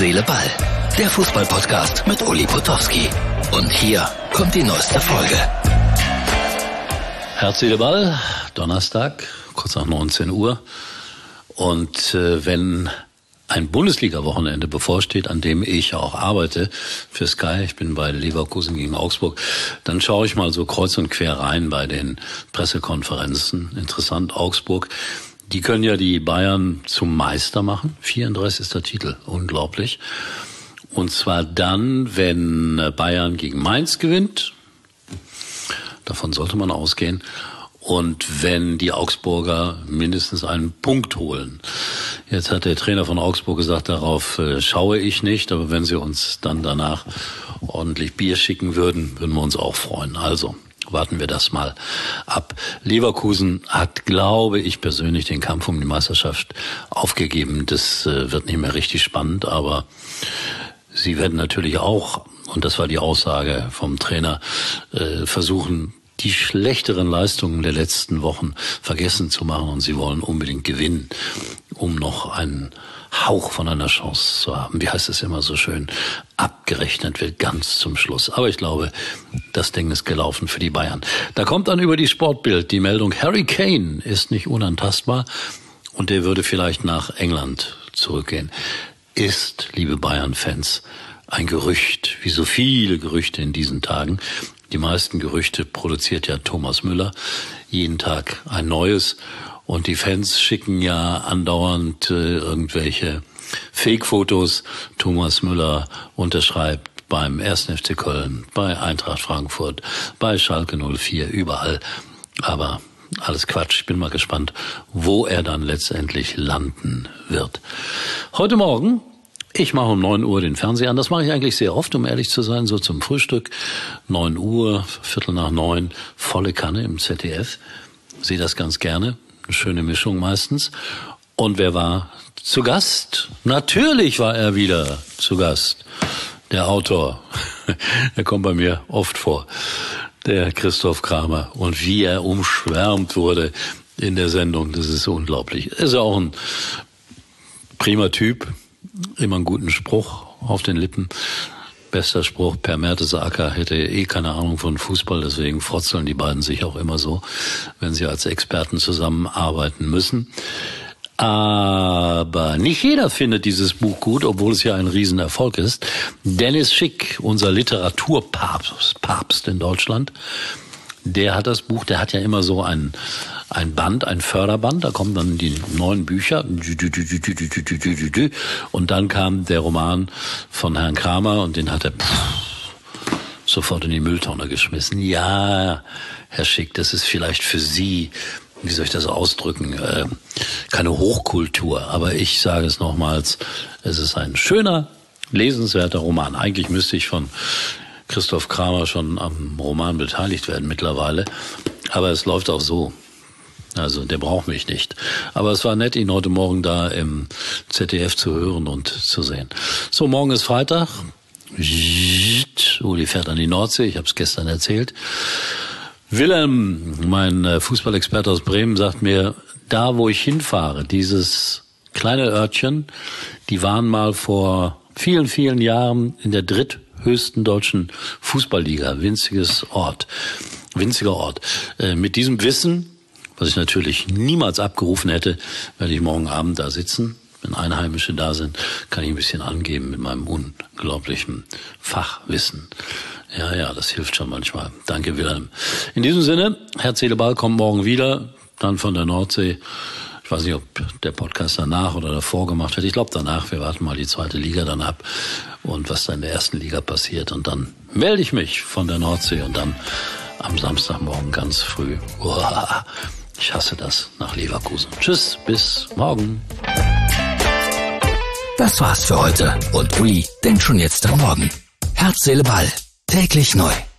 Seele, Ball. Der Fußball-Podcast mit Uli Potowski. Und hier kommt die neueste Folge. Herz, Seele, Ball, Donnerstag, kurz nach 19 Uhr. Und wenn ein Bundesliga-Wochenende bevorsteht, an dem ich auch arbeite für Sky, ich bin bei Leverkusen gegen Augsburg, dann schaue ich mal so kreuz und quer rein bei den Pressekonferenzen. Interessant, Augsburg, die können ja die Bayern zum Meister machen, 34. Titel, unglaublich. Und zwar dann, wenn Bayern gegen Mainz gewinnt, davon sollte man ausgehen, und wenn die Augsburger mindestens einen Punkt holen. Jetzt hat der Trainer von Augsburg gesagt, darauf schaue ich nicht, aber wenn sie uns dann danach ordentlich Bier schicken würden wir uns auch freuen. Also warten wir das mal ab. Leverkusen hat, glaube ich persönlich, den Kampf um die Meisterschaft aufgegeben. Das wird nicht mehr richtig spannend, aber sie werden natürlich auch, und das war die Aussage vom Trainer, versuchen, die schlechteren Leistungen der letzten Wochen vergessen zu machen, und sie wollen unbedingt gewinnen, um noch einen Hauch von einer Chance zu haben. Wie heißt es immer so schön? Abgerechnet wird ganz zum Schluss. Aber ich glaube, das Ding ist gelaufen für die Bayern. Da kommt dann über die Sportbild die Meldung, Harry Kane ist nicht unantastbar und der würde vielleicht nach England zurückgehen. Ist, liebe Bayern-Fans, ein Gerücht, wie so viele Gerüchte in diesen Tagen. Die meisten Gerüchte produziert ja Thomas Müller, jeden Tag ein neues. Und die Fans schicken ja andauernd irgendwelche Fake-Fotos. Thomas Müller unterschreibt beim 1. FC Köln, bei Eintracht Frankfurt, bei Schalke 04, überall. Aber alles Quatsch. Ich bin mal gespannt, wo er dann letztendlich landen wird. Heute Morgen, ich mache um 9 Uhr den Fernseher an. Das mache ich eigentlich sehr oft, um ehrlich zu sein, so zum Frühstück. 9 Uhr, 8:45, volle Kanne im ZDF. Sehe das ganz gerne. Eine schöne Mischung meistens. Und wer war zu Gast? Natürlich war er wieder zu Gast. Der Autor. Er kommt bei mir oft vor. Der Christoph Kramer. Und wie er umschwärmt wurde in der Sendung, das ist unglaublich. Er ist ja auch ein prima Typ. Immer einen guten Spruch auf den Lippen. Bester Spruch, Per Mertesacker hätte keine Ahnung von Fußball, deswegen frotzeln die beiden sich auch immer so, wenn sie als Experten zusammenarbeiten müssen. Aber nicht jeder findet dieses Buch gut, obwohl es ja ein Riesenerfolg ist. Dennis Schick, unser Literaturpapst in Deutschland, der hat das Buch, der hat ja immer so ein Band, ein Förderband, da kommen dann die neuen Bücher und dann kam der Roman von Herrn Kramer und den hat er sofort in die Mülltonne geschmissen. Ja, Herr Schick, das ist vielleicht für Sie, wie soll ich das ausdrücken, keine Hochkultur, aber ich sage es nochmals, es ist ein schöner, lesenswerter Roman. Eigentlich müsste ich von Christoph Kramer schon am Roman beteiligt werden mittlerweile, aber es läuft auch so. Also der braucht mich nicht. Aber es war nett, ihn heute Morgen da im ZDF zu hören und zu sehen. So, morgen ist Freitag. Uli fährt an die Nordsee, ich habe es gestern erzählt. Wilhelm, mein Fußballexperte aus Bremen, sagt mir, da wo ich hinfahre, dieses kleine Örtchen, die waren mal vor vielen, vielen Jahren in der dritthöchsten deutschen Fußballliga. Winziger Ort. Mit diesem Wissen, was ich natürlich niemals abgerufen hätte, werde ich morgen Abend da sitzen. Wenn Einheimische da sind, kann ich ein bisschen angeben mit meinem unglaublichen Fachwissen. Ja, das hilft schon manchmal. Danke, Wilhelm. In diesem Sinne, Herz, Seele, Ball kommt morgen wieder, dann von der Nordsee. Ich weiß nicht, ob der Podcast danach oder davor gemacht wird. Ich glaube danach. Wir warten mal die zweite Liga dann ab und was da in der ersten Liga passiert. Und dann melde ich mich von der Nordsee und dann am Samstagmorgen ganz früh. Uah, ich hasse das, nach Leverkusen. Tschüss, bis morgen. Das war's für heute und Uli denkt schon jetzt am Morgen. Herz, Seele, Ball. Täglich neu.